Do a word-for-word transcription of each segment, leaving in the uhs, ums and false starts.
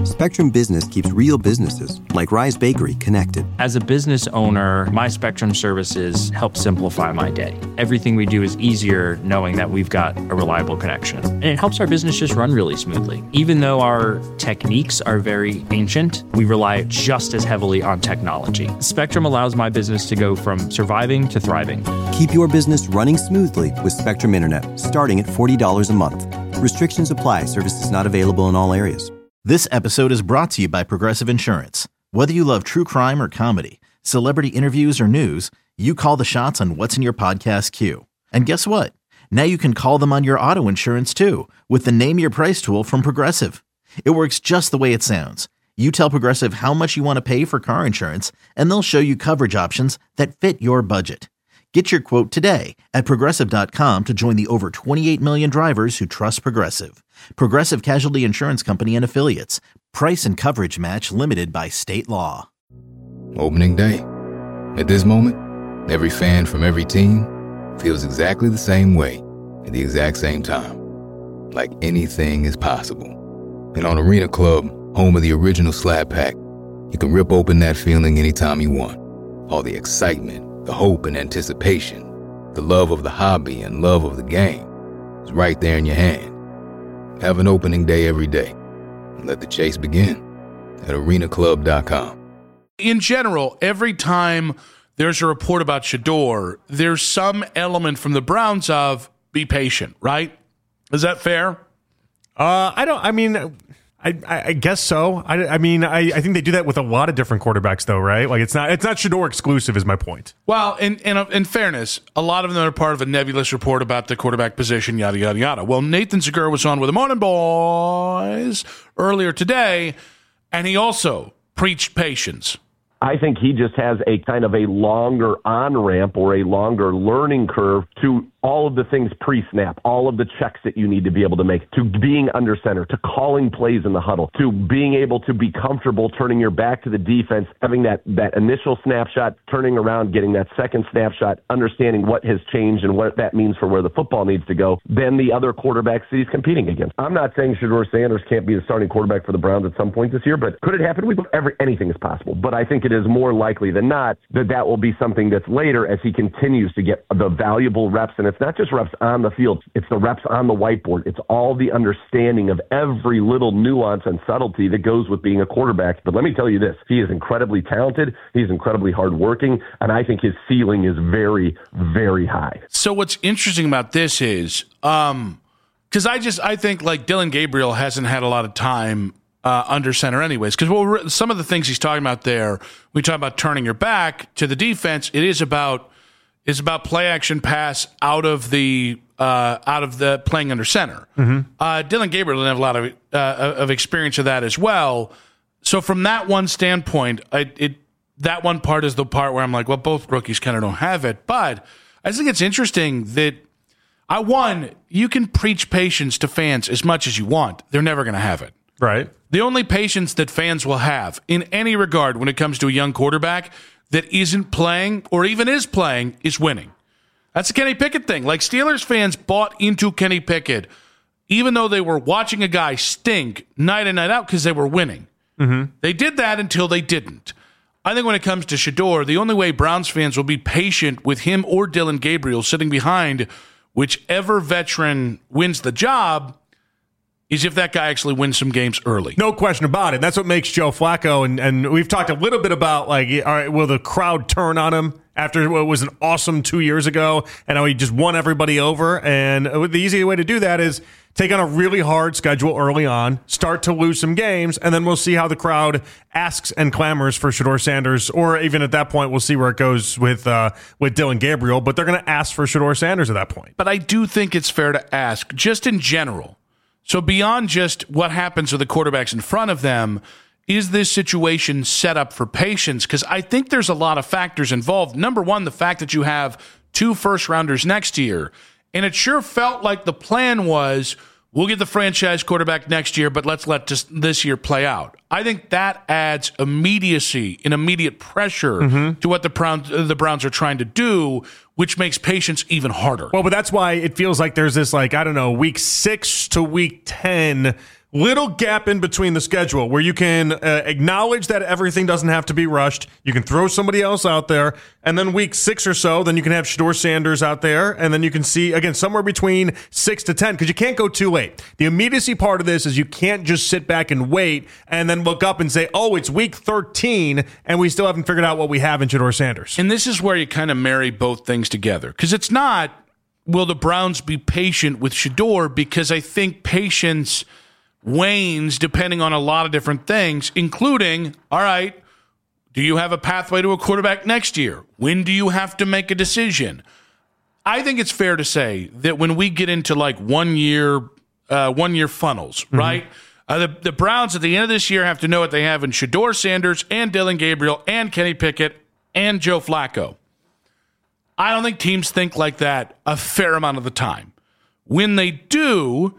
Spectrum Business keeps real businesses, like Rise Bakery, connected. As a business owner, my Spectrum services help simplify my day. Everything we do is easier knowing that we've got a reliable connection. And it helps our business just run really smoothly. Even though our techniques are very ancient, we rely just as heavily on technology. Spectrum allows my business to go from surviving to thriving. Keep your business running smoothly with Spectrum Internet, starting at forty dollars a month. Restrictions apply. Services not available in all areas. This episode is brought to you by Progressive Insurance. Whether you love true crime or comedy, celebrity interviews or news, you call the shots on what's in your podcast queue. And guess what? Now you can call them on your auto insurance too with the Name Your Price tool from Progressive. It works just the way it sounds. You tell Progressive how much you want to pay for car insurance, and they'll show you coverage options that fit your budget. Get your quote today at Progressive dot com to join the over twenty-eight million drivers who trust Progressive. Progressive Casualty Insurance Company and Affiliates. Price and coverage match limited by state law. Opening day. At this moment, every fan from every team feels exactly the same way at the exact same time. Like anything is possible. And on Arena Club, home of the original Slab Pack, you can rip open that feeling anytime you want. All the excitement, the hope and anticipation, the love of the hobby and love of the game is right there in your hand. Have an opening day every day. And let the chase begin at arena club dot com. In general, every time there's a report about Shedeur, there's some element from the Browns of be patient, right? Is that fair? Uh, I don't, I mean, I, I guess so. I, I mean, I, I think they do that with a lot of different quarterbacks, though, right? Like, it's not it's not Shedeur exclusive, is my point. Well, in, in in fairness, a lot of them are part of a nebulous report about the quarterback position, yada, yada, yada. Well, Nathan Segura was on with the Morning Boys earlier today, and he also preached patience. I think he just has a kind of a longer on-ramp or a longer learning curve to all of the things pre-snap, all of the checks that you need to be able to make, to being under center, to calling plays in the huddle, to being able to be comfortable turning your back to the defense, having that, that initial snapshot, turning around, getting that second snapshot, understanding what has changed and what that means for where the football needs to go, than the other quarterbacks that he's competing against. I'm not saying Shedeur Sanders can't be the starting quarterback for the Browns at some point this year, but could it happen? We every anything is possible. But I think it is more likely than not that that will be something that's later as he continues to get the valuable reps. And it's not just reps on the field, it's the reps on the whiteboard. It's all the understanding of every little nuance and subtlety that goes with being a quarterback. But let me tell you this, he is incredibly talented, he's incredibly hardworking, and I think his ceiling is very, very high. So what's interesting about this is, um, because I just, I think like Dillon Gabriel hasn't had a lot of time Uh, under center anyways, because well, some of the things he's talking about there, we talk about turning your back to the defense. It is about is about play action pass out of the uh, out of the playing under center. Mm-hmm. Uh, Dillon Gabriel didn't have a lot of uh, of experience of that as well. So from that one standpoint, I, it that one part is the part where I'm like, well, both rookies kind of don't have it. But I think it's interesting that I one you can preach patience to fans as much as you want, they're never going to have it. Right. The only patience that fans will have in any regard when it comes to a young quarterback that isn't playing or even is playing is winning. That's a Kenny Pickett thing. Like Steelers fans bought into Kenny Pickett even though they were watching a guy stink night in, night out because they were winning. Mm-hmm. They did that until they didn't. I think when it comes to Shedeur, the only way Browns fans will be patient with him or Dillon Gabriel sitting behind whichever veteran wins the job is if that guy actually wins some games early. No question about it. That's what makes Joe Flacco, and, and we've talked a little bit about, like, all right, will the crowd turn on him after what was an awesome two years ago, and how he just won everybody over? And the easy way to do that is take on a really hard schedule early on, start to lose some games, and then we'll see how the crowd asks and clamors for Shedeur Sanders, or even at that point, we'll see where it goes with uh, with Dillon Gabriel, but they're going to ask for Shedeur Sanders at that point. But I do think it's fair to ask, just in general, so beyond just what happens with the quarterbacks in front of them, is this situation set up for patience? Because I think there's a lot of factors involved. Number one, the fact that you have two first-rounders next year, and it sure felt like the plan was, we'll get the franchise quarterback next year, but let's let this, this year play out. I think that adds immediacy and immediate pressure mm-hmm. to what the Browns, the Browns are trying to do, which makes patience even harder. Well, but that's why it feels like there's this, like, I don't know, week six to week ten little gap in between the schedule where you can uh, acknowledge that everything doesn't have to be rushed. You can throw somebody else out there, and then week six or so, then you can have Shedeur Sanders out there, and then you can see, again, somewhere between six to ten, because you can't go too late. The immediacy part of this is you can't just sit back and wait and then look up and say, oh, it's week thirteen, and we still haven't figured out what we have in Shedeur Sanders. And this is where you kind of marry both things together, because it's not, will the Browns be patient with Shedeur, because I think patience wanes depending on a lot of different things, including, all right, do you have a pathway to a quarterback next year? When do you have to make a decision? I think it's fair to say that when we get into like one year, uh, one year funnels, mm-hmm. right? Uh, the, the Browns at the end of this year have to know what they have in Shedeur Sanders and Dillon Gabriel and Kenny Pickett and Joe Flacco. I don't think teams think like that a fair amount of the time. When they do,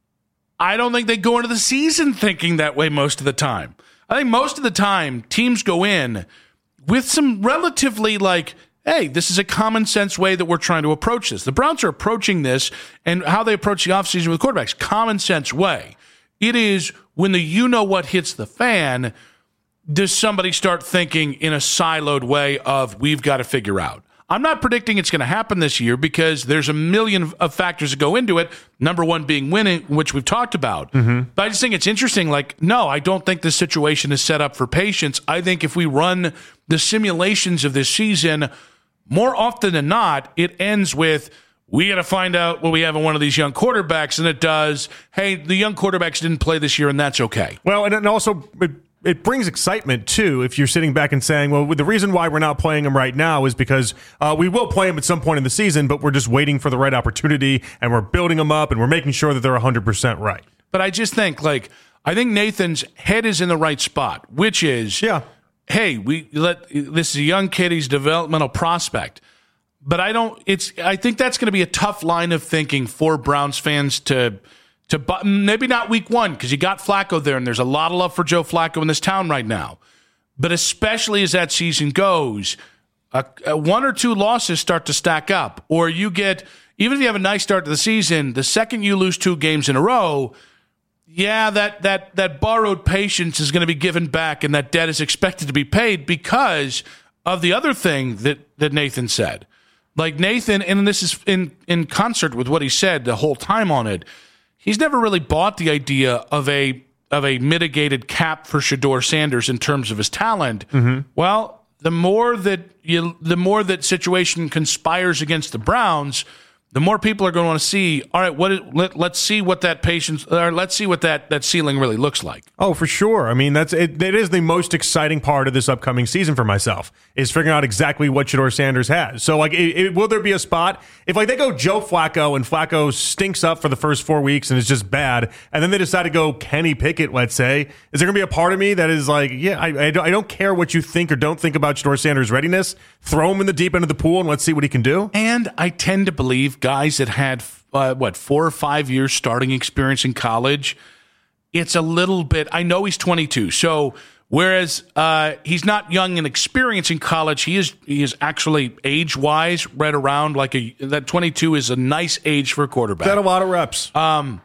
I don't think they go into the season thinking that way most of the time. I think most of the time teams go in with some relatively like, hey, this is a common sense way that we're trying to approach this. The Browns are approaching this and how they approach the offseason with quarterbacks, common sense way. It is when the you-know-what hits the fan, does somebody start thinking in a siloed way of we've got to figure out. I'm not predicting it's going to happen this year because there's a million of factors that go into it. Number one being winning, which we've talked about. Mm-hmm. But I just think it's interesting. Like, no, I don't think this situation is set up for patience. I think if we run the simulations of this season, more often than not, it ends with, we got to find out what we have in one of these young quarterbacks. And it does, hey, the young quarterbacks didn't play this year, and that's okay. Well, and, and also, it, it brings excitement, too, if you're sitting back and saying, well, the reason why we're not playing them right now is because uh, we will play them at some point in the season, but we're just waiting for the right opportunity, and we're building them up, and we're making sure that they're one hundred percent right. But I just think, like, I think Nathan's head is in the right spot, which is, yeah. hey, we let this is a young kid, he's a developmental prospect. But I don't, it's, I think that's going to be a tough line of thinking for Browns fans to, to maybe not week one, because you got Flacco there, and there's a lot of love for Joe Flacco in this town right now. But especially as that season goes, a, a one or two losses start to stack up, or you get, even if you have a nice start to the season, the second you lose two games in a row, yeah, that that that borrowed patience is going to be given back, and that debt is expected to be paid because of the other thing that, that Nathan said. Like Nathan, and this is in, in concert with what he said the whole time on it, he's never really bought the idea of a of a mitigated cap for Shedeur Sanders in terms of his talent. Mm-hmm. Well, the more that you, the more that situation conspires against the Browns, the more people are going to want to see, all right, what is, let, let's see what that patience, or let's see what that, that ceiling really looks like. Oh, for sure. I mean, that's it, it is the most exciting part of this upcoming season for myself, is figuring out exactly what Shedeur Sanders has. So, like, it, it, will there be a spot? If, like, they go Joe Flacco and Flacco stinks up for the first four weeks and is just bad, and then they decide to go Kenny Pickett, let's say, is there going to be a part of me that is like, yeah, I, I, don't, I don't care what you think or don't think about Shedeur Sanders' readiness. Throw him in the deep end of the pool and let's see what he can do. And I tend to believe guys that had, uh, what, four or five years starting experience in college, it's a little bit, I know he's twenty-two, so whereas uh, he's not young in experience in college, he is he is actually age-wise right around like a, that twenty-two is a nice age for a quarterback. Got a lot of reps. Um,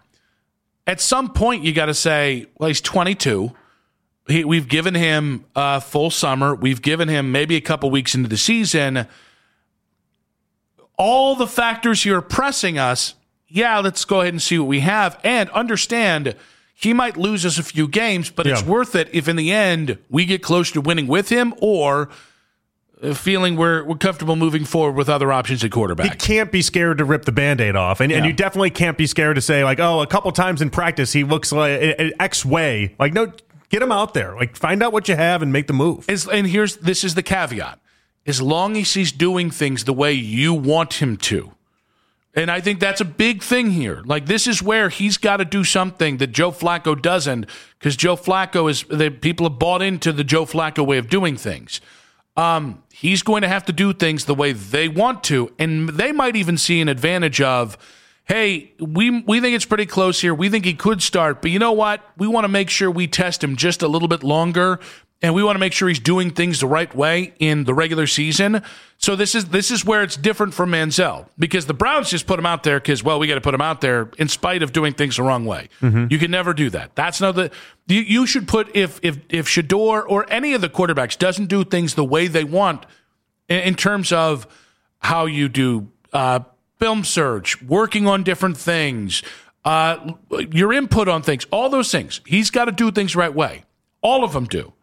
at some point, you got to say, well, he's twenty-two. He, we've given him a full summer. We've given him maybe a couple weeks into the season. All the factors here are pressing us. Yeah, let's go ahead and see what we have. And understand, he might lose us a few games, but yeah. It's worth it if in the end we get close to winning with him or feeling we're we're comfortable moving forward with other options at quarterback. He can't be scared to rip the Band-Aid off. And, yeah. and you definitely can't be scared to say, like, oh, a couple times in practice he looks like an X way. Like, no, get him out there. Like, find out what you have and make the move. As, and here's this is the caveat. As long as he's doing things the way you want him to. And I think that's a big thing here. Like, this is where he's got to do something that Joe Flacco doesn't, because Joe Flacco is, the people have bought into the Joe Flacco way of doing things. Um, he's going to have to do things the way they want to, and they might even see an advantage of, hey, we we think it's pretty close here. We think he could start, but you know what? We want to make sure we test him just a little bit longer. and we want to make sure he's doing things the right way in the regular season. So this is this is where it's different from Manziel, because the Browns just put him out there because, well, we got to put him out there in spite of doing things the wrong way. Mm-hmm. You can never do that. That's not the you, you should put if if if Shedeur or any of the quarterbacks doesn't do things the way they want in, in terms of how you do uh, film search, working on different things, uh, your input on things, all those things. He's got to do things the right way. All of them do.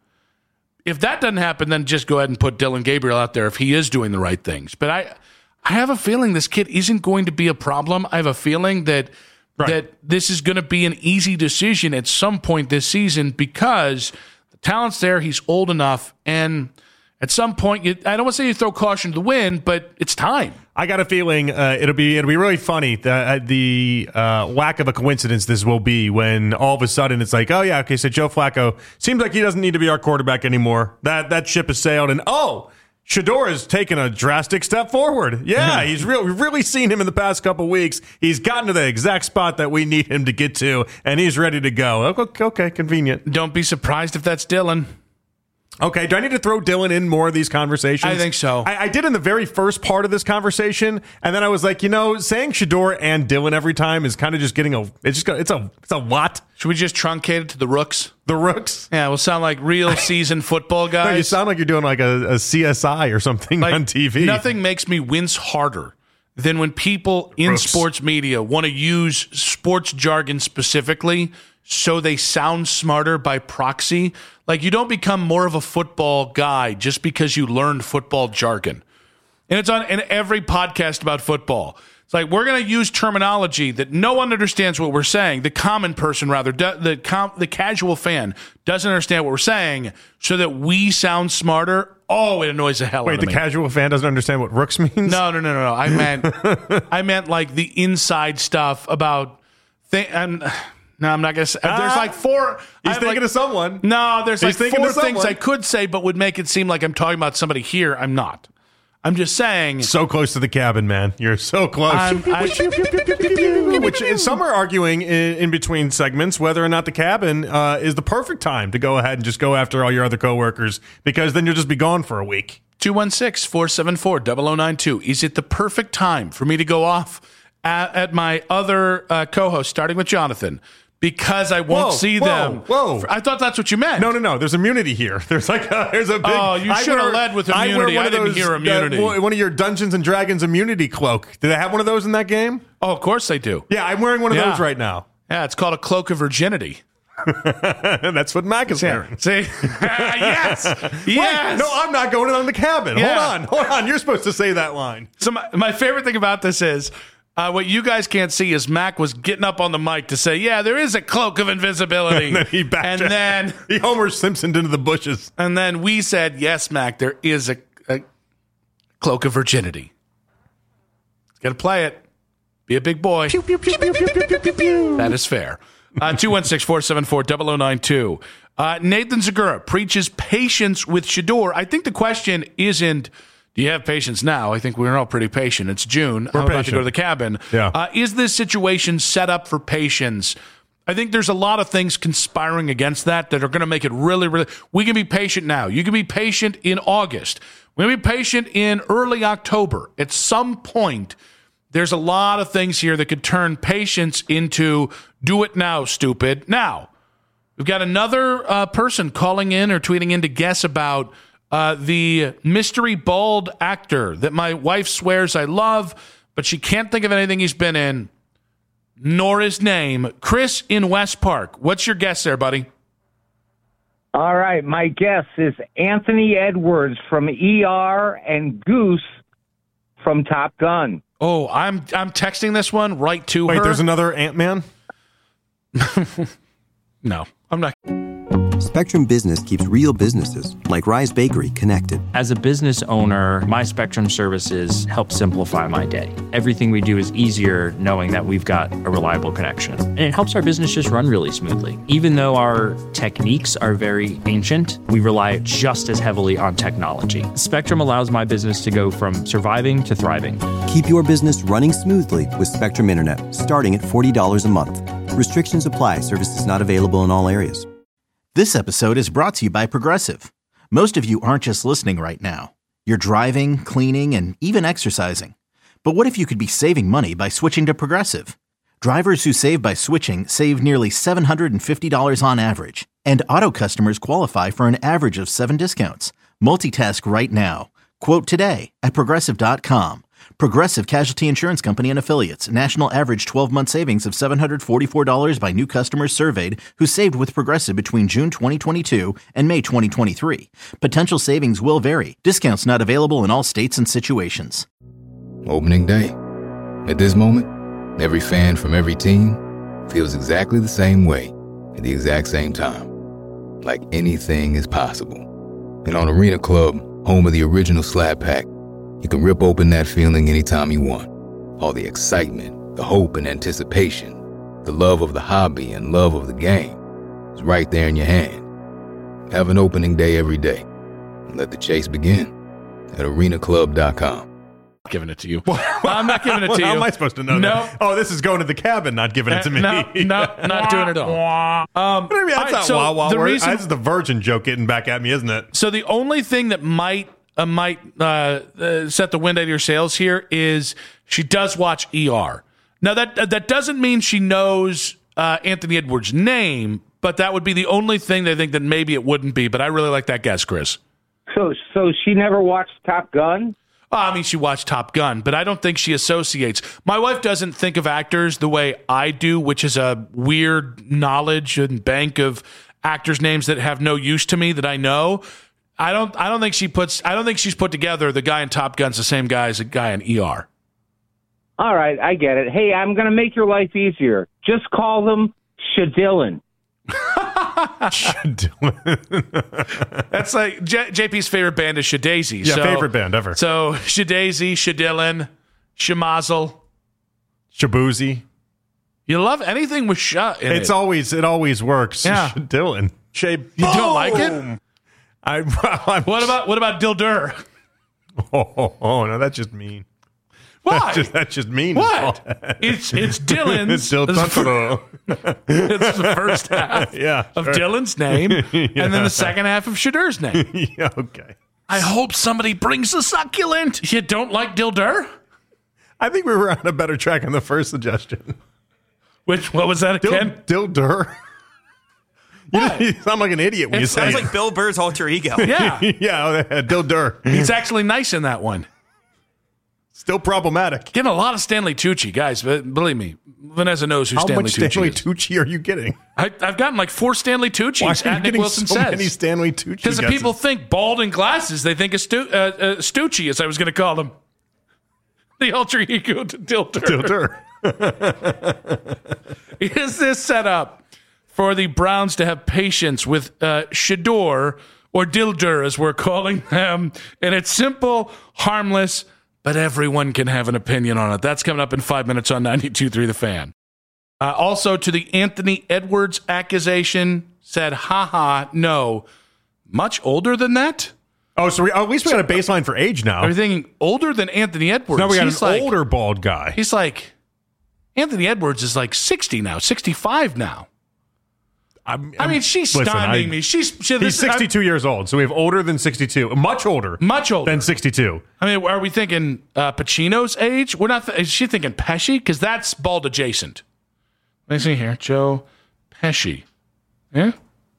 If that doesn't happen, then just go ahead and put Dillon Gabriel out there if he is doing the right things. But I I have a feeling this kid isn't going to be a problem. I have a feeling that right. that this is going to be an easy decision at some point this season because the talent's there, he's old enough, and at some point, you, I don't want to say you throw caution to the wind, but it's time. I got a feeling uh, it'll be it'll be really funny the uh, the uh, lack of a coincidence this will be when all of a sudden it's like, oh yeah, okay, so Joe Flacco seems like he doesn't need to be our quarterback anymore. That that ship has sailed, and oh, Shedeur has taken a drastic step forward. Yeah, he's real. We've really seen him in the past couple of weeks. He's gotten to the exact spot that we need him to get to, and he's ready to go. Okay, okay convenient. Don't be surprised if that's Dillon. Okay, do I need to throw Dillon in more of these conversations? I think so. I, I did in the very first part of this conversation, and then I was like, you know, saying Shedeur and Dillon every time is kind of just getting a. It's just it's a it's a lot. Should we just truncate it to the Rooks? The Rooks? Yeah, we'll sound like real seasoned football guys. No, you sound like you're doing like a, a C S I or something like, on T V. Nothing makes me wince harder than when people in Rooks. sports media want to use sports jargon specifically so they sound smarter by proxy. Like, you don't become more of a football guy just because you learned football jargon. And it's on in every podcast about football. It's like, we're going to use terminology that no one understands what we're saying. The common person, rather, the com- the casual fan doesn't understand what we're saying so that we sound smarter. Oh, it annoys the hell Wait, out of me. Wait, the casual fan doesn't understand what Rooks means? No, no, no, no, no. I meant, I meant like the inside stuff about things. No, I'm not going to say. Ah, there's like four. He's thinking like, of someone. No, there's he's like four things I could say, but would make it seem like I'm talking about somebody here. I'm not. I'm just saying. So close to the cabin, man. You're so close. I'm, I'm, Which some are arguing in, in between segments whether or not the cabin uh, is the perfect time to go ahead and just go after all your other coworkers, because then you'll just be gone for a week. two one six, four seven four, zero zero nine two. Is it the perfect time for me to go off at, at my other uh, co-host, starting with Jonathan? Because I won't whoa, see whoa, them. Whoa! I thought that's what you meant. No, no, no. There's immunity here. There's like a, there's a big. Oh, you should have led with immunity. I, I didn't those, hear immunity. Uh, one of your Dungeons and Dragons immunity cloak. Do they have one of those in that game? Oh, of course they do. Yeah, I'm wearing one of yeah. those right now. Yeah, it's called a cloak of virginity. That's what Mac is wearing. See? Yes. Yes. Wait, no, I'm not going in on the cabin. Yeah. Hold on. Hold on. You're supposed to say that line. So my, my favorite thing about this is. Uh, what you guys can't see is Mac was getting up on the mic to say, yeah, there is a cloak of invisibility. And then he backed And then he Homer Simpsoned into the bushes. And then we said, yes, Mac, there is a, a cloak of virginity. Got to play it. Be a big boy. Pew, pew, pew, pew, pew, pew, pew, pew. That is fair. Uh, two one six, four seven four, zero zero nine two. Uh, Nathan Zegura preaches patience with Shedeur. I think the question isn't, do you have patience now? I think we're all pretty patient. It's June. We're I'm patient. about to go to the cabin. Yeah. Uh, is this situation set up for patience? I think there's a lot of things conspiring against that that are going to make it really, really... We can be patient now. You can be patient in August. We can be patient in early October. At some point, there's a lot of things here that could turn patience into do it now, stupid. Now, we've got another uh, person calling in or tweeting in to guess about... Uh, the mystery bald actor that my wife swears I love, but she can't think of anything he's been in, nor his name. Chris in West Park. What's your guess there, buddy? All right. My guess is Anthony Edwards from E R and Goose from Top Gun. Oh, I'm I'm texting this one right to Wait, her. Wait, there's another Ant-Man? No, I'm not. Spectrum Business keeps real businesses, like Rise Bakery, connected. As a business owner, my Spectrum services help simplify my day. Everything we do is easier knowing that we've got a reliable connection. And it helps our business just run really smoothly. Even though our techniques are very ancient, we rely just as heavily on technology. Spectrum allows my business to go from surviving to thriving. Keep your business running smoothly with Spectrum Internet, starting at forty dollars a month. Restrictions apply. Services not available in all areas. This episode is brought to you by Progressive. Most of you aren't just listening right now. You're driving, cleaning, and even exercising. But what if you could be saving money by switching to Progressive? Drivers who save by switching save nearly seven hundred fifty dollars on average. And auto customers qualify for an average of seven discounts. Multitask right now. Quote today at Progressive dot com. Progressive Casualty Insurance Company and Affiliates. National average twelve-month savings of seven hundred forty-four dollars by new customers surveyed who saved with Progressive between June twenty twenty-two and May twenty twenty-three. Potential savings will vary. Discounts not available in all states and situations. Opening day. At this moment, every fan from every team feels exactly the same way at the exact same time. Like anything is possible. And on Arena Club, home of the original Slab Pack, you can rip open that feeling anytime you want. All the excitement, the hope and anticipation, the love of the hobby and love of the game is right there in your hand. Have an opening day every day. And let the chase begin at arena club dot com. Giving it to you. I'm not giving it to well, you. How am I supposed to know no. that? Oh, this is going to the cabin, not giving it to me. No, no, not doing it at all. Um, What do you mean? That's all right, not so wow wow. the word. reason- That's the virgin joke getting back at me, isn't it? So the only thing that might uh, might uh, uh, set the wind out of your sails here is she does watch E R. Now that that doesn't mean she knows uh, Anthony Edwards' name, but that would be the only thing they think that maybe it wouldn't be. But I really like that guess, Chris. So, so she never watched Top Gun? Oh, I mean, she watched Top Gun, but I don't think she associates. My wife doesn't think of actors the way I do, which is a weird knowledge and bank of actors' names that have no use to me that I know. I don't. I don't think she puts. I don't think she's put together the guy in Top Gun's the same guy as a guy in E R. All right, I get it. Hey, I'm going to make your life easier. Just call them Shadillin. That's like J- JP's favorite band is Shadazy. Yeah, so, favorite band ever. So Shadazy, Shadillin, Shamazel. Shabuzi. You love anything with sh in It's it. always it always works. Yeah. Dylan. Shay. You don't like it? I, I'm, What about what about Dildur? Oh, oh, oh, no, that's just mean. Why? That's just, that's just mean. What? It's it's Dylan's. It's still It's the first half Yeah, of sure. Dylan's name, Yeah. and then the second half of Shadur's name. Yeah, okay. I hope somebody brings the succulent. You don't like Dildur? I think we were on a better track on the first suggestion. Which what was that Dil, again? Dildur. You, What? you sound like an idiot when It you say Sounds it. like Bill Burr's alter ego. Yeah, Yeah, oh, Dildur. he's actually nice in that one. Still problematic. Getting a lot of Stanley Tucci, guys. But believe me, Vanessa knows who How Stanley much Tucci Stanley is. Tucci are you getting? I, I've gotten like four Stanley Tucci's. Why are at you Nick getting Wilson so says. many Stanley Tucci Because the guesses? people think bald and glasses, they think of Stu, uh, uh, Stucci, as I was going to call him. The alter ego to Dildur. Dildur. Is this set up for the Browns to have patience with uh, Shador or Dildur, as we're calling them? And it's simple, harmless, but everyone can have an opinion on it. That's coming up in five minutes on ninety-two point three The Fan. Uh, also, to the Anthony Edwards accusation, said, haha, no. Much older than that? Oh, so we, at least we got a baseline for age now. Are you thinking older than Anthony Edwards? Now we got He's an like, older bald guy. He's like, Anthony Edwards is like sixty now, sixty-five now. I'm, I mean, she's listen, stymieing I- me. She's she, He's this- sixty-two years old, so we have older than sixty-two. Much older. Much older than sixty-two. I mean, are we thinking uh, Pacino's age? We're not. Th- is she thinking Pesci? Because that's bald adjacent. Let me see here, Joe Pesci. Yeah.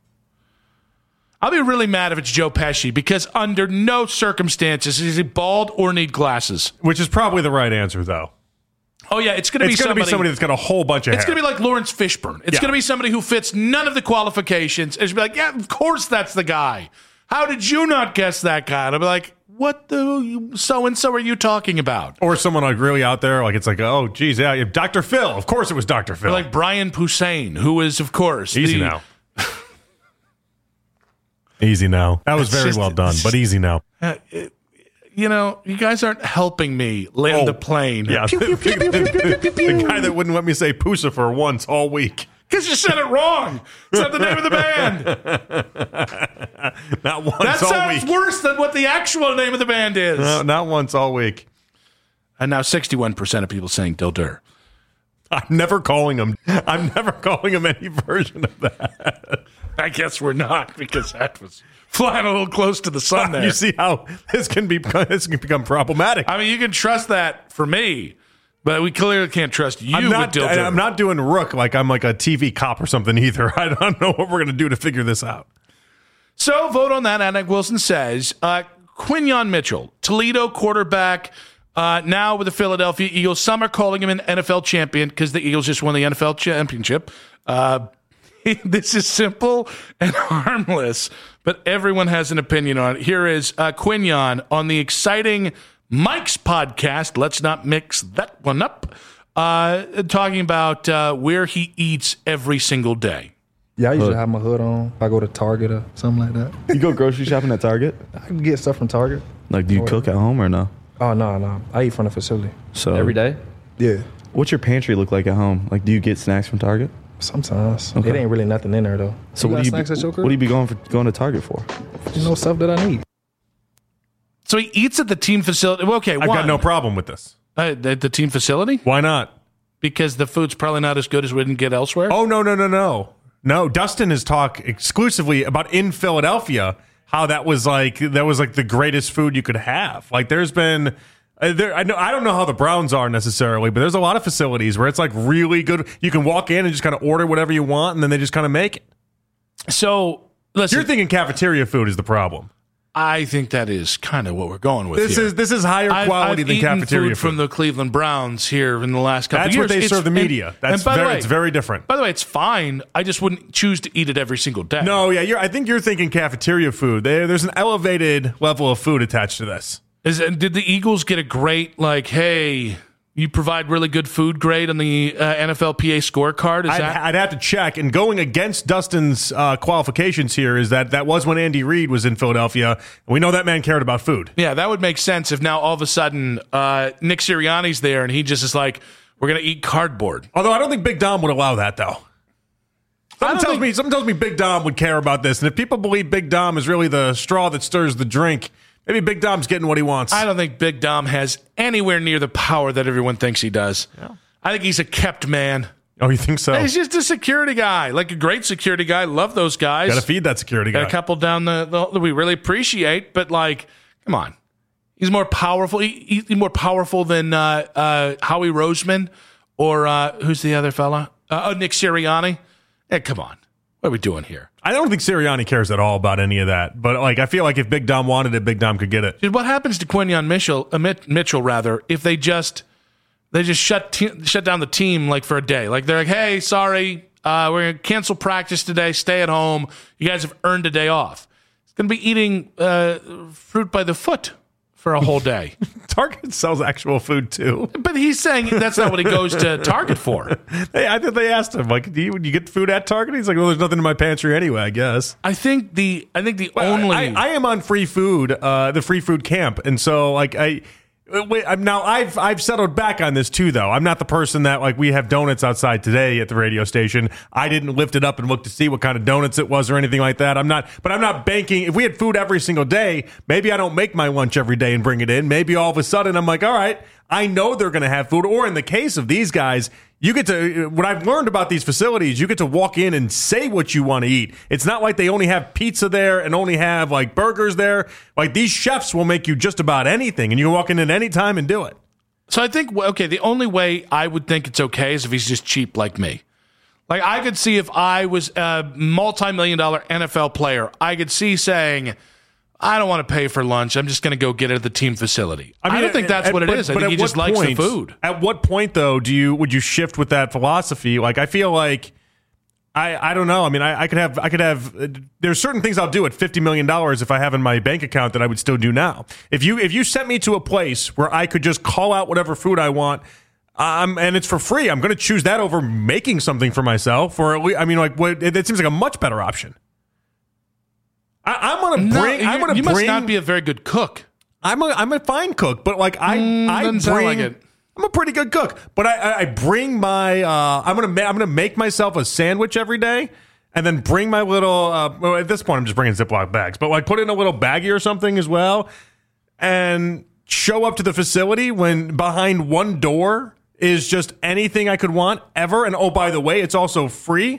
I'll be really mad if it's Joe Pesci because under no circumstances is he bald or need glasses. Which is probably the right answer, though. Oh yeah, it's going to be It's going to somebody. be somebody that's got a whole bunch of It's hair. going to be like Lawrence Fishburne. It's Yeah. going to be somebody who fits none of the qualifications. It's going to be like, yeah, of course that's the guy. How did you not guess that guy? And I'll be like, what the so-and-so are you talking about? Or someone like really out there, like it's like, oh, geez, yeah, yeah, Doctor Phil. Of course it was Doctor Phil. Or like Brian Posehn, who is, of course, easy the, now. Easy now. That was It's very just- well done, it's but easy now. Uh, it- you know, you guys aren't helping me land Oh, the plane. Yeah, the, the- the guy that wouldn't let me say Pucifer once all week. Because you said it wrong. It's not the name of the band. Not once That all sounds week. worse than what the actual name of the band is. No, not once all week. And now sixty-one percent of people saying Dildur. I'm never calling him. I'm never calling him any version of that. I guess we're not, because that was flying a little close to the sun there. You see how this can be this can become problematic. I mean, you can trust that for me, but we clearly can't trust you. I'm not, with Dill I'm not doing Rook like I'm like a T V cop or something either. I don't know what we're going to do to figure this out. So vote on that. Nick Wilson says, uh, Quinyon Mitchell, Toledo quarterback, uh, now with the Philadelphia Eagles. Some are calling him an N F L champion because the Eagles just won the N F L championship. Uh, this is simple and harmless, but everyone has an opinion on it. Here is uh, Quinyon on the exciting Mike's podcast. Let's not mix that one up. Uh, talking about uh, where he eats every single day. Yeah, I usually have my hood on. If I go to Target or something like that. You go grocery shopping at Target? I can get stuff from Target. Like, do you cook at home or no? Oh, no, no. I eat from the facility. So every day? Yeah. What's your pantry look like at home? Like, do you get snacks from Target? Sometimes. Okay. It ain't really nothing in there, though. So you what do you snacks be, at your crib? what do you be going for going to Target for? You know, stuff that I need. So he eats at the team facility. Well, okay, I've one, got no problem with this. Uh, the, the team facility? Why not? Because the food's probably not as good as we can get elsewhere? Oh, no, no, no, no. No, Dustin has talked exclusively about in Philadelphia, how that was like that was like the greatest food you could have. Like there's been uh, there I know I don't know how the Browns are necessarily, but there's a lot of facilities where it's like really good. You can walk in and just kind of order whatever you want, and then they just kind of make it. So listen, You're thinking cafeteria food is the problem. I think that is kind of what we're going with This here. is this is higher I've- quality I've than eaten cafeteria food food. from the Cleveland Browns here in the last couple That's of years. what they It's- serve the and- media. That's and by the very way- it's very different. By the way, it's fine. I just wouldn't choose to eat it every single day. No, yeah, you're, I think you're thinking cafeteria food. There, there's an elevated level of food attached to this. Is, did the Eagles get a great, like, hey, you provide really good food grade on the uh, N F L P A scorecard? Is I'd, that? I'd have to check. And going against Dustin's uh, qualifications here is that that was when Andy Reid was in Philadelphia. And we know that man cared about food. Yeah, that would make sense if now all of a sudden uh, Nick Sirianni's there and he just is like, we're going to eat cardboard. Although I don't think Big Dom would allow that, though. Something tells, think- me, something tells me Big Dom would care about this. And if people believe Big Dom is really the straw that stirs the drink, maybe Big Dom's getting what he wants. I don't think Big Dom has anywhere near the power that everyone thinks he does. Yeah. I think he's a kept man. Oh, you think so? He's just a security guy, like a great security guy. Love those guys. Got to feed that security guy. Got a couple down the, the that we really appreciate, but like, come on, he's more powerful. He, he's more powerful than uh, uh, Howie Roseman or uh, who's the other fella? Uh, oh, Nick Sirianni. Hey, come on, what are we doing here? I don't think Sirianni cares at all about any of that. But like, I feel like if Big Dom wanted it, Big Dom could get it. Dude, what happens to Quinyon Mitchell? Uh, Mitchell, rather, if they just they just shut te- shut down the team like for a day? Like they're like, hey, sorry, uh, we're gonna cancel practice today. Stay at home. You guys have earned a day off. It's gonna be eating uh, fruit by the foot for a whole day. Target sells actual food too. But he's saying that's not what he goes to Target for. Hey, I think they asked him, like, do you, do you get food at Target? He's like, well, there's nothing in my pantry anyway, I guess. I think the I think the Well, only I, I am on free food, uh, the free food camp, and so like I. Wait, I'm now I've I've settled back on this too, though. I'm not the person that like we have donuts outside today at the radio station. I didn't lift it up and look to see what kind of donuts it was or anything like that. I'm not, but I'm not banking. If we had food every single day, maybe I don't make my lunch every day and bring it in. Maybe all of a sudden I'm like, all right, I know they're going to have food. Or in the case of these guys, you get to, what I've learned about these facilities, you get to walk in and say what you want to eat. It's not like they only have pizza there and only have like burgers there. Like these chefs will make you just about anything and you can walk in at any time and do it. So I think, okay, the only way I would think it's okay is if he's just cheap like me. Like I could see if I was a multi-million dollar N F L player, I could see saying, I don't want to pay for lunch. I'm just going to go get it at the team facility. I, mean, I don't think that's at, what it but, is. I but think he at just what likes point, the food. At what point, though, do you would you shift with that philosophy? Like, I feel like I I don't know. I mean, I, I could have I could have. Uh, there's certain things I'll do at fifty million dollars if I have in my bank account that I would still do now. If you if you sent me to a place where I could just call out whatever food I want. Um, and it's for free. I'm going to choose that over making something for myself. Or at least, I mean, like, what, it, it seems like a much better option. I, I'm going to bring. No, I'm going to you bring. must not be a very good cook. I'm a I'm a fine cook, but like I Mm, I doesn't sound bring. like it. I'm a pretty good cook, but I I, I bring my. Uh, I'm gonna ma- I'm gonna make myself a sandwich every day, and then bring my little. Uh, well, at this point, I'm just bringing Ziploc bags, but like put in a little baggie or something as well, and show up to the facility when behind one door is just anything I could want ever. And oh, by the way, it's also free.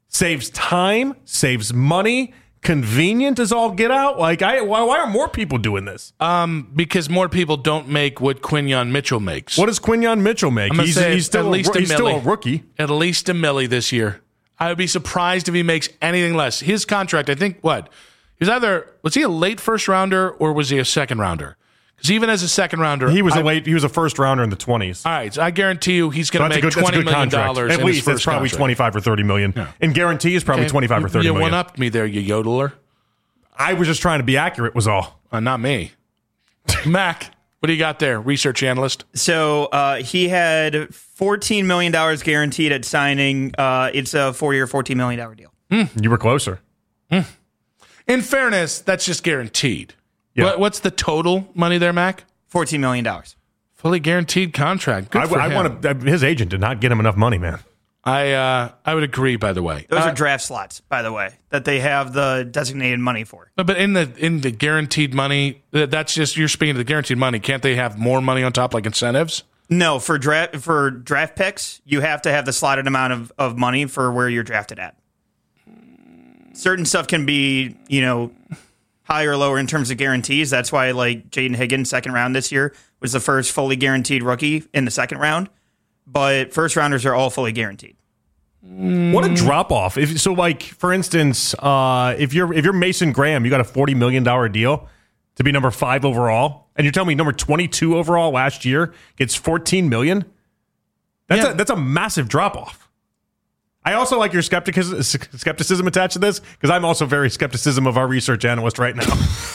saves time, saves money, convenient as all get out. Like, I why, why are more people doing this? Um, because more people don't make what Quinyon Mitchell makes. What does Quinyon Mitchell make? I'm He's, say he's still at least a, a he's still a milli. rookie. At least a milli this year. I would be surprised if he makes anything less. His contract, I think, what? He was either, was he a late first rounder or was he a second rounder? Because even as a second rounder, He was I, a late. He was a first rounder in the twenties. All right, so I guarantee you he's going So to that's make a good, that's a twenty good million contract. dollars. At in least his that's first probably contract. twenty-five or thirty million. Yeah. In guarantee is probably Okay. twenty-five or thirty you million. one upped me there, you yodeler. I was just trying to be accurate. Was all. Uh, not me. Mac, what do you got there? Research analyst. So uh, he had fourteen million dollars guaranteed at signing. Uh, it's a four-year, fourteen million dollars deal. Mm. You were closer. Mm. In fairness, that's just guaranteed. Yeah. What, what's the total money there, Mac? fourteen million dollars. Fully guaranteed contract. Good I, for I him. want to. His agent did not get him enough money, man. I uh, I would agree. By the way, Those uh, are draft slots, by the way, that they have the designated money for. but in the in the guaranteed money, that- that's just you're speaking of the guaranteed money. Can't they have more money on top, like incentives? No, for draft for draft picks, you have to have the slotted amount of, of money for where you're drafted at. Certain stuff can be, you know, higher or lower in terms of guarantees. That's why, like, Jaden Higgins, second round this year, was the first fully guaranteed rookie in the second round. But first rounders are all fully guaranteed. What a drop off! If so, like for instance, uh, if you're if you're Mason Graham, you got a forty million dollar deal to be number five overall, and you're telling me number twenty two overall last year gets fourteen million. That's Yeah. a that's a massive drop off. I also like your skepticism, skepticism attached to this because I'm also very skepticism of our research analyst right now.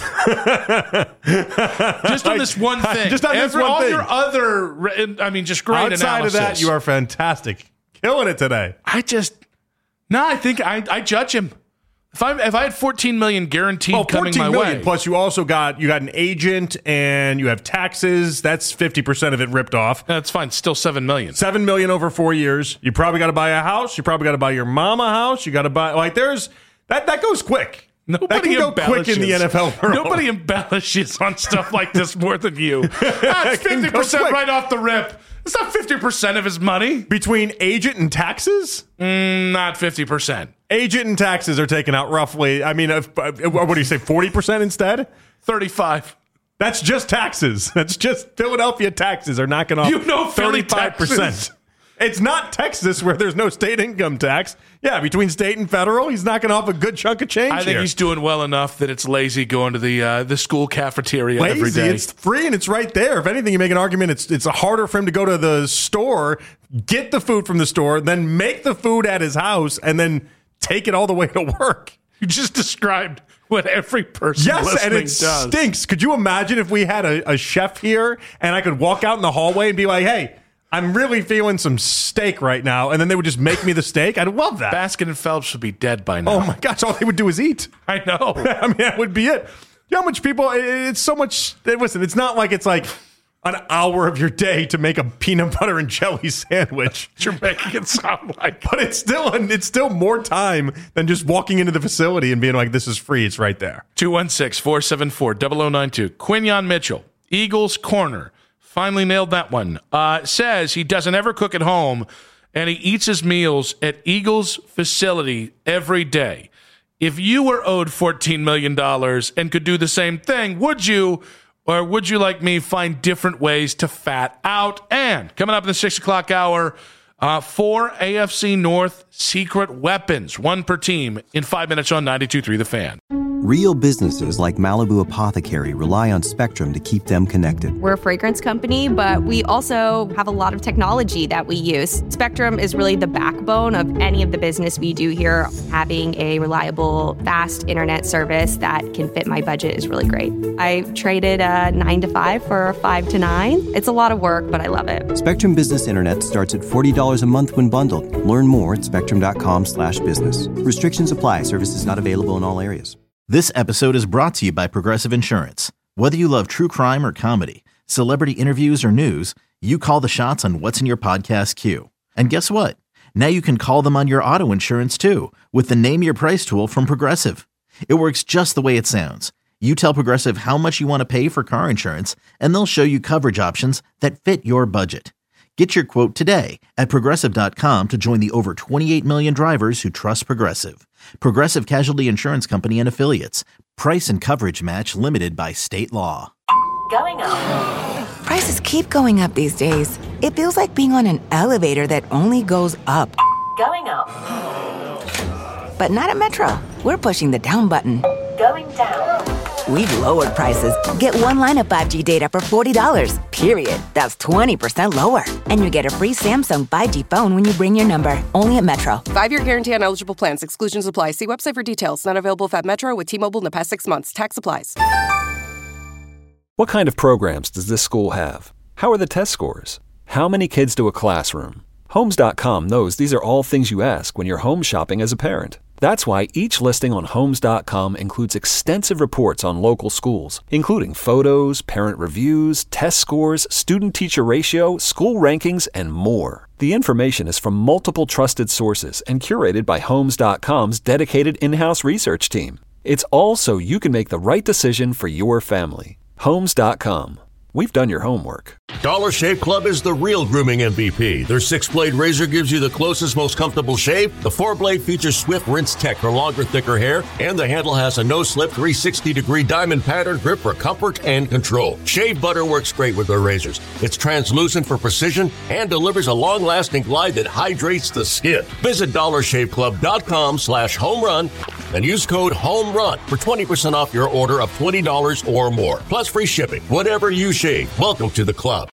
Just on this one thing. Just on this Every- one all thing. your other, re- I mean, just great Outside analysis. of that, you are fantastic, killing it today. I just no. I think I, I judge him. If I if I had fourteen million guaranteed Oh, coming fourteen my million way, plus you also got you got an agent and you have taxes. That's fifty percent of it ripped off. that's fine. Still seven million. Seven million over four years. You probably got to buy a house. You probably got to buy your mom a house. You got to buy like there's that that goes quick. Nobody that can go quick in the embellishes. N F L world. Nobody embellishes on stuff like this more than you. That's It can fifty go percent quick. right off the rip. It's not fifty percent of his money. Between agent and taxes. Mm, not fifty percent. Agent and taxes are taken out roughly. I mean, if, uh, what do you say? Forty percent instead. Thirty-five. That's just taxes. That's just Philadelphia taxes are knocking off. You know Philly thirty-five percent. taxes. It's not Texas where there's no state income tax. Yeah, between state and federal, he's knocking off a good chunk of change I think here. he's doing well enough that it's lazy going to the uh, the school cafeteria Lazy. every day. It's free and it's right there. If anything, you make an argument. It's it's harder for him to go to the store, get the food from the store, then make the food at his house, and then take it all the way to work. You just described what every person Yes, listening and it does. stinks. Could you imagine if we had a, a chef here and I could walk out in the hallway and be like, "Hey, I'm really feeling some steak right now," and then they would just make me the steak? I'd love that. Baskin and Phelps would be dead by now. Oh my gosh, all they would do is eat. I know. I mean, that would be it. You know how much people, it- it's so much, listen, it's not like it's like an hour of your day to make a peanut butter and jelly sandwich. You're making it sound like. But it's still, it's still more time than just walking into the facility and being like, this is free. It's right there. two one six, four seven four, zero zero nine two. Quinyon Mitchell, Eagles corner. Finally nailed that one. Uh, says he doesn't ever cook at home and he eats his meals at Eagles facility every day. If you were owed fourteen million dollars and could do the same thing, would you, or would you, like me, find different ways to fat out? And coming up in the six o'clock hour, uh, four A F C North secret weapons, one per team, in five minutes on ninety-two point three The Fan. Real businesses like Malibu Apothecary rely on Spectrum to keep them connected. We're a fragrance company, but we also have a lot of technology that we use. Spectrum is really the backbone of any of the business we do here. Having a reliable, fast internet service that can fit my budget is really great. I traded a nine to five for a five to nine. It's a lot of work, but I love it. Spectrum Business Internet starts at forty dollars a month when bundled. Learn more at spectrum.com slash business. Restrictions apply. Services not available in all areas. This episode is brought to you by Progressive Insurance. Whether you love true crime or comedy, celebrity interviews or news, you call the shots on what's in your podcast queue. And guess what? Now you can call them on your auto insurance too with the Name Your Price tool from Progressive. It works just the way it sounds. You tell Progressive how much you want to pay for car insurance, and they'll show you coverage options that fit your budget. Get your quote today at Progressive dot com to join the over twenty-eight million drivers who trust Progressive. Progressive Casualty Insurance Company and Affiliates. Price and coverage match limited by state law. Going up. Prices keep going up these days. It feels like being on an elevator that only goes up. Going up. But not at Metro. We're pushing the down button. Going down. We've lowered prices. Get one line of five G data for forty dollars, period. That's twenty percent lower. And you get a free Samsung five G phone when you bring your number. Only at Metro. Five-year guarantee on eligible plans. Exclusions apply. See website for details. Not available at Metro with T-Mobile in the past six months. Tax applies. What kind of programs does this school have? How are the test scores? How many kids do a classroom? Homes dot com knows these are all things you ask when you're home shopping as a parent. That's why each listing on Homes dot com includes extensive reports on local schools, including photos, parent reviews, test scores, student-teacher ratio, school rankings, and more. The information is from multiple trusted sources and curated by Homes dot com's dedicated in-house research team. It's all so you can make the right decision for your family. Homes dot com. We've done your homework. Dollar Shave Club is the real grooming M V P. Their six-blade razor gives you the closest, most comfortable shave. The four-blade features Swift Rinse Tech for longer, thicker hair. And the handle has a no-slip three hundred sixty degree diamond pattern grip for comfort and control. Shave butter works great with their razors. It's translucent for precision and delivers a long-lasting glide that hydrates the skin. Visit dollar shave club dot com slash home run and use code HOMERUN for twenty percent off your order of twenty dollars or more. Plus free shipping. Whatever you shave, welcome to the club.